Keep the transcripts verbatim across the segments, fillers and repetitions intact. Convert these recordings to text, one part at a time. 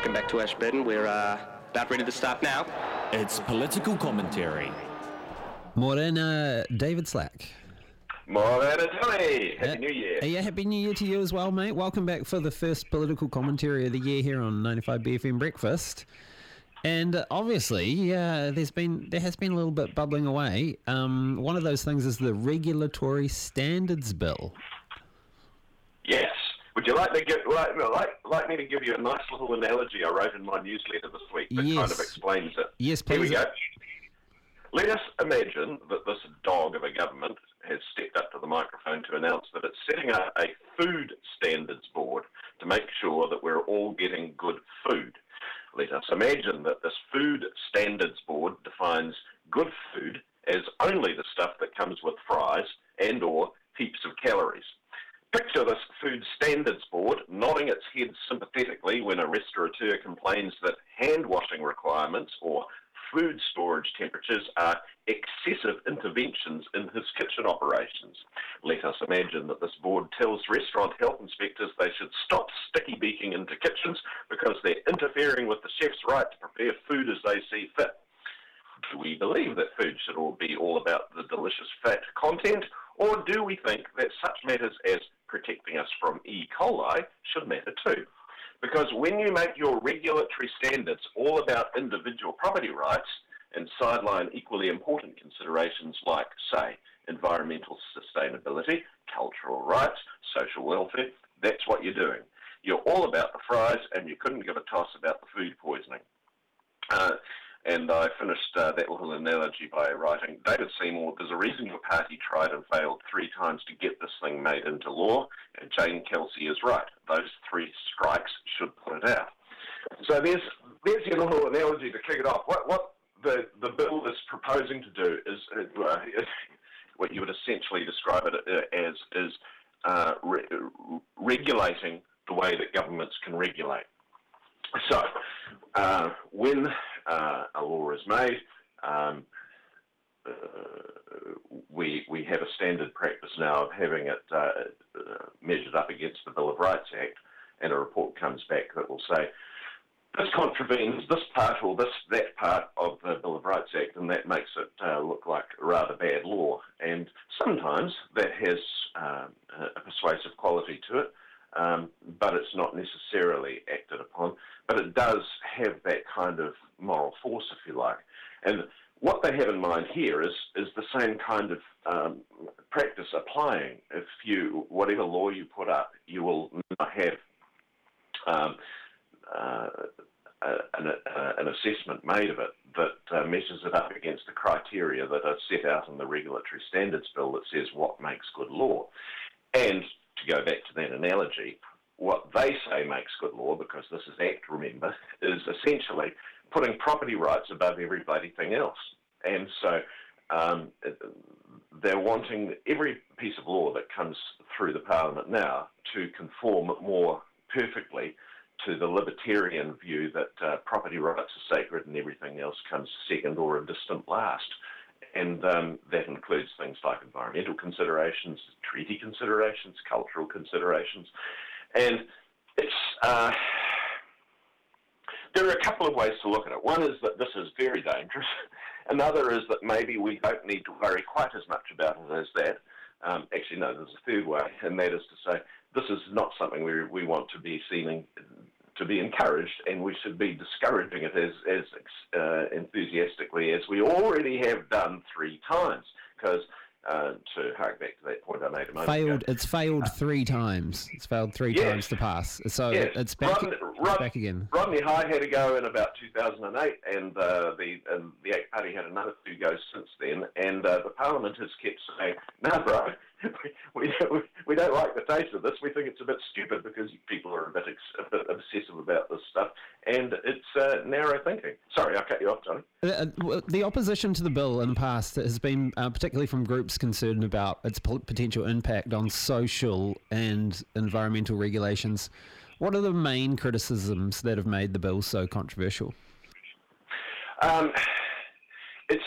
welcome back to Ashburton. We're uh, about ready to start now. It's political commentary. Morena, David Slack. Morena, Tony. Happy Uh, New Year. Yeah, Happy New Year to you as well, mate. Welcome back for the first political commentary of the year here on ninety-five B F M Breakfast. And uh, obviously, uh, there's been there has been a little bit bubbling away. Um, one of those things is the Regulatory Standards Bill. Yes. Would you like me to give, like, like, like me to give you a nice little analogy I wrote in my newsletter this week that Yes. kind of explains it? Yes, Here we please. go. Let us imagine that this dog of a government has stepped up to the microphone to announce that it's setting up a food standards board to make sure that we're all getting good food. Let us imagine that this food standards board defines good food as only the stuff that comes with fries and or heaps of calories. Picture this food standards board nodding its head sympathetically when a restaurateur complains that hand washing requirements or food storage temperatures are excessive interventions in his kitchen operations. Let us imagine that this board tells restaurant health inspectors they should stop sticky beaking into kitchens because they're interfering with the chef's right to prepare food as they see fit. Do we believe that food should all be all about the delicious fat content, or do we think that such matters as protecting us from E. coli should matter too? Because when you make your regulatory standards all about individual property rights and sideline equally important considerations like, say, environmental sustainability, cultural rights, social welfare, that's what you're doing. You're all about the fries and you couldn't give a toss about the food poisoning. Uh, and I finished uh, that little analogy by writing, David Seymour, there's a reason your party tried and failed three times to get this thing made into law, and Jane Kelsey is right. Those three strikes should put it out. So there's there's your little analogy to kick it off. What what the, the bill is proposing to do is, uh, what you would essentially describe it as, is uh, re- regulating the way that governments can regulate. So, uh, when uh, a law is made, um, uh, we we have a standard practice now of having it uh, uh, measured up against the Bill of Rights Act, and a report comes back that will say, this contravenes this part or this that part of the Bill of Rights Act, and that makes it uh, look like rather bad law. And sometimes that has uh, a persuasive quality to it. Um, but it's not necessarily acted upon. But it does have that kind of moral force, if you like. And what they have in mind here is is the same kind of um, practice applying. If you, whatever law you put up, you will not have um, uh, an, uh, an assessment made of it that uh, measures it up against the criteria that are set out in the Regulatory Standards Bill that says what makes good law. And to go back to that analogy, what they say makes good law, because this is Act, remember, is essentially putting property rights above every bloody thing else. And so um, they're wanting every piece of law that comes through the Parliament now to conform more perfectly to the libertarian view that uh, property rights are sacred and everything else comes second or a distant last. And um, that includes things like environmental considerations, treaty considerations, cultural considerations. And it's uh, there are a couple of ways to look at it. One is that this is very dangerous. Another is that maybe we don't need to worry quite as much about it as that. Um, actually, no, there's a third way, and that is to say this is not something we we want to be seeing to be encouraged, and we should be discouraging it as as uh, enthusiastically as we already have done three times. Because uh, to hark back to that point I made a moment Failed. ago, It's failed uh, three times. It's failed three yes. times to pass. So yes. it's back. Rodney, it's Rod, back again. Rodney High had a go in about two thousand eight, and uh, the and the Act Party had another two goes since then. And uh, the Parliament has kept saying, "No, bro, we, we, don't, we don't like the taste of this. We think it's a bit stupid because people are a bit, ex- a bit obsessive about this stuff, and it's uh, narrow thinking." Sorry, I cut you off, Johnny. Uh, the opposition to the bill in the past has been uh, particularly from groups concerned about its potential impact on social and environmental regulations. What are the main criticisms that have made the bill so controversial? Um, it's,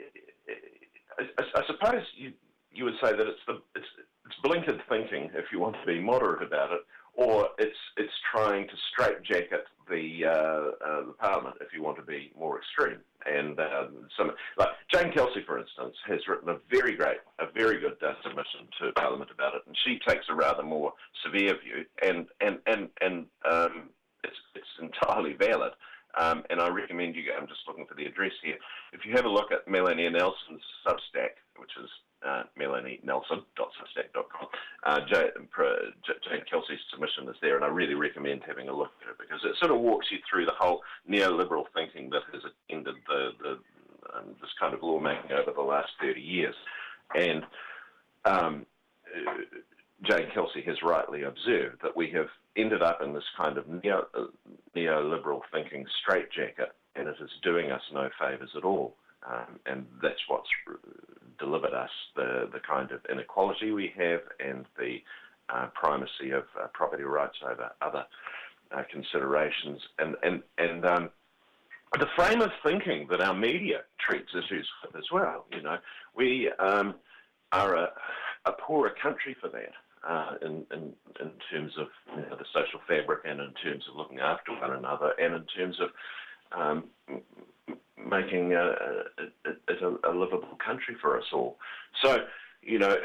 I, I suppose you you would say that it's the it's it's blinkered thinking, if you want to be moderate about it, or it's it's trying to straitjacket the, uh, uh, the Parliament if you want to be more extreme. And um, some, like Jane Kelsey, for instance, has written a very great, a very good uh, submission to Parliament about it, and she takes a rather more severe view, and and and and um, it's it's entirely valid. Um, and I recommend you go. I'm just looking for the address here. If you have a look at Melanie Nelson's Substack, which is uh, melanie nelson dot substack dot com, uh, Jane, Jane Kelsey's submission is there, and I really recommend having a look at it because it sort of walks you through the whole neoliberal thinking that has attended the, the um, this kind of lawmaking over the last thirty years. And um, uh, Jane Kelsey has rightly observed that we have ended up in this kind of neo, uh, neoliberal thinking straitjacket, and it is doing us no favours at all. Um, and that's what's delivered us the, the kind of inequality we have and the uh, primacy of uh, property rights over other uh, considerations. And, and, and um, the frame of thinking that our media treats issues with as well. You know, we um, are a, a poorer country for that. Uh, in, in in terms of you know, the social fabric, and in terms of looking after one another, and in terms of um, making a, a, a, a livable country for us all. So, you know,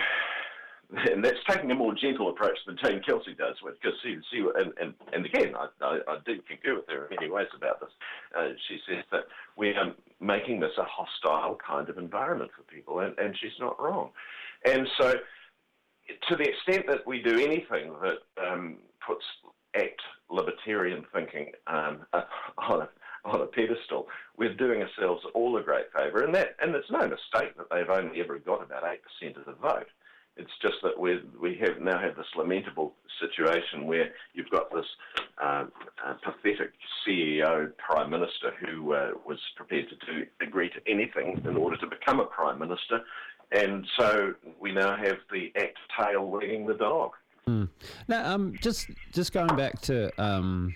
and that's taking a more gentle approach than Jane Kelsey does with, because see, see, and, and, and again, I, I, I do concur with her in many ways about this. Uh, she says that we are making this a hostile kind of environment for people, and, and she's not wrong. And so, to the extent that we do anything that um, puts act libertarian thinking um, on, a, on a pedestal, we're doing ourselves all a great favour. And that, and it's no mistake that they've only ever got about eight percent of the vote. It's just that we we have now have this lamentable situation where you've got this uh, uh, pathetic C E O Prime Minister who uh, was prepared to do, agree to anything in order to become a Prime Minister. And so we now have the act tail wagging the dog. Mm. Now, um, just just going back to um,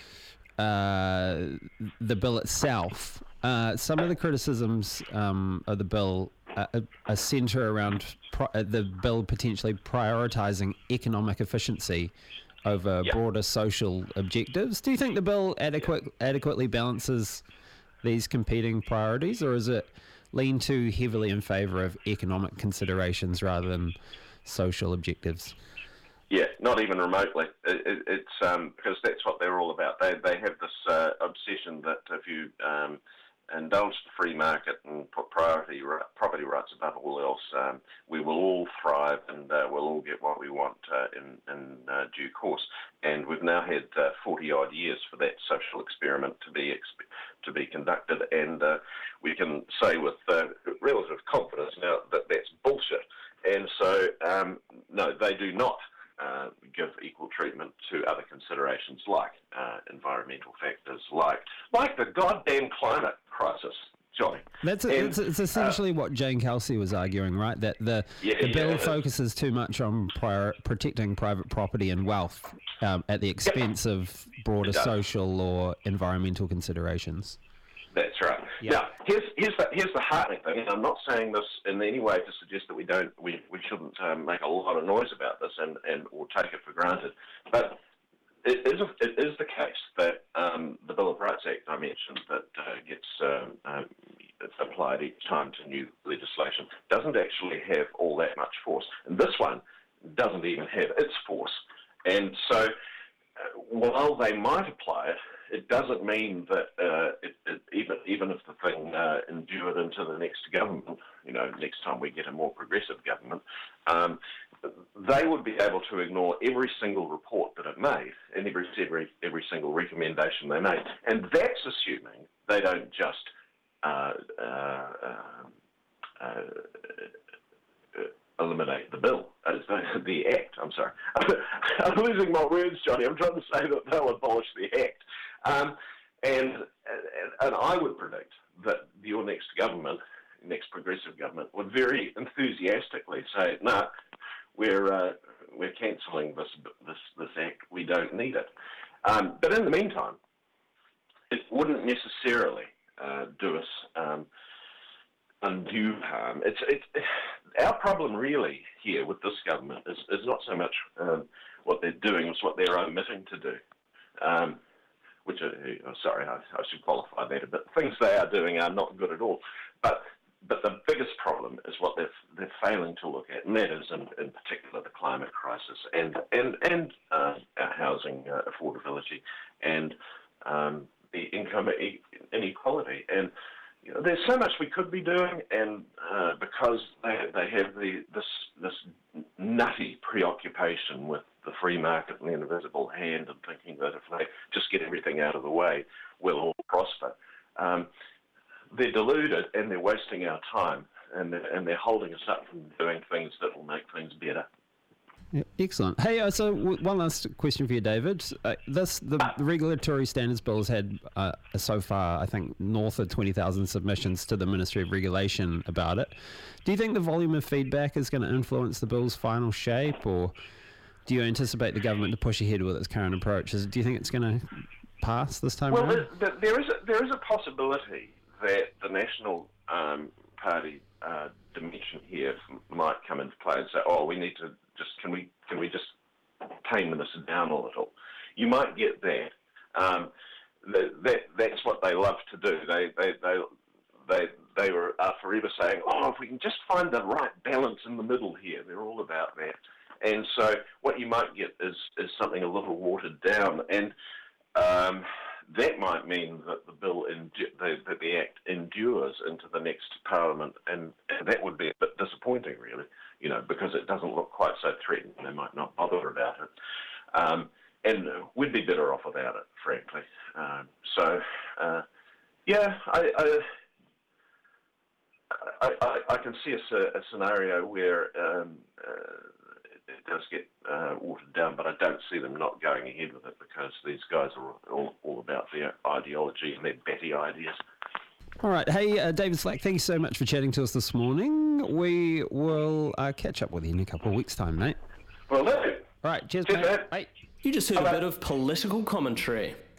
uh, the bill itself, uh, some of the criticisms um, of the bill uh, are centre around pro- the bill potentially prioritising economic efficiency over yep. broader social objectives. Do you think the bill adequate yep. adequately balances these competing priorities, or is it lean too heavily in favour of economic considerations rather than social objectives? Yeah, not even remotely. It, it, it's um, because that's what they're all about. They they have this uh, obsession that if you um, indulge the free market and put priority property rights above all else, um, we will all thrive and uh, we'll all get what we want uh, in, in uh, due course. And we've now had uh, forty odd years for that social experiment to be exp- to be conducted, and uh, we can say with uh, relative confidence now that that's bullshit. And so, um, no, they do not uh, give equal treatment to other considerations like uh, environmental factors, like like the goddamn climate crisis, Johnny. That's a, and, it's, it's essentially uh, what Jane Kelsey was arguing, right? That the yeah, the bill yeah, focuses too much on prior, protecting private property and wealth um, at the expense yep. of broader social or environmental considerations. That's right. Yep. Now, here's here's the here's the heartening thing, and I'm not saying this in any way to suggest that we don't we we shouldn't um, make a lot of noise about this and, and or take it for granted, but it is a, it is the case that um, the Bill of Rights Act I mentioned that uh, gets um, um, applied each time to new legislation doesn't actually have all that much force, and this one doesn't even have its force, and so uh, while they might apply it, it doesn't mean that uh, it, it, even even if the thing uh, endured into the next government, you know, next time we get a more progressive government, um, they would be able to ignore every single report that it made and every every every single recommendation they made, and that's assuming they don't just uh, uh, uh, uh, eliminate the bill, uh, the act. I'm sorry, I'm losing my words, Johnny. I'm trying to say that they'll abolish the act. Um, and, and and I would predict that your next government, next progressive government, would very enthusiastically say, "No, nah, we're uh, we're cancelling this this this act. We don't need it." Um, but in the meantime, it wouldn't necessarily uh, do us um, undue harm. It's it's our problem really here with this government is is not so much um, what they're doing, it's what they're omitting to do. Um, which are, oh, sorry, I, I should qualify that a bit. Things they are doing are not good at all. But but the biggest problem is what they're they're failing to look at, and that is in, in particular the climate crisis and and and uh, our housing uh, affordability and um, the income e- inequality. And you know, there's so much we could be doing, and uh, because they they have the this this nutty preoccupation with the free market and the invisible hand, and thinking that if they just get everything out of the way, we'll all prosper. Um, they're deluded, and they're wasting our time, and they're, and they're holding us up from doing things that will make things better. Yeah, excellent. Hey, uh, so w- one last question for you, David. Uh, this the, the regulatory standards bill has had uh, so far, I think, north of twenty thousand submissions to the Ministry of Regulation about it. Do you think the volume of feedback is going to influence the bill's final shape, or do you anticipate the government to push ahead with its current approach? Is, do you think it's going to pass this time well, around? Well, the, the, there is a, there is a possibility that the National um, Party uh, dimension here might come into play and say, "Oh, we need to just can we can we just tame this down a little?" You might get that. Um, that, that that's what they love to do. They they they they they were are forever saying, "Oh, if we can just find the right balance in the middle here," they're all about that. And so what you might get is is something a little watered down, and um, that might mean that the bill, endu- the, that the Act endures into the next Parliament, and, and that would be a bit disappointing, really, you know, because it doesn't look quite so threatening. They might not bother about it. Um, and we'd be better off without it, frankly. Um, so, uh, yeah, I, I, I, I, I can see a, a scenario where um, uh, it does get uh, watered down, but I don't see them not going ahead with it because these guys are all, all about their ideology and their batty ideas. All right. Hey, uh, David Slack, thank you so much for chatting to us this morning. We will uh, catch up with you in a couple of weeks' time, mate. Well, no. All right. Cheers, Cheers, mate. mate. Bye. You just heard Bye-bye. a bit of political commentary.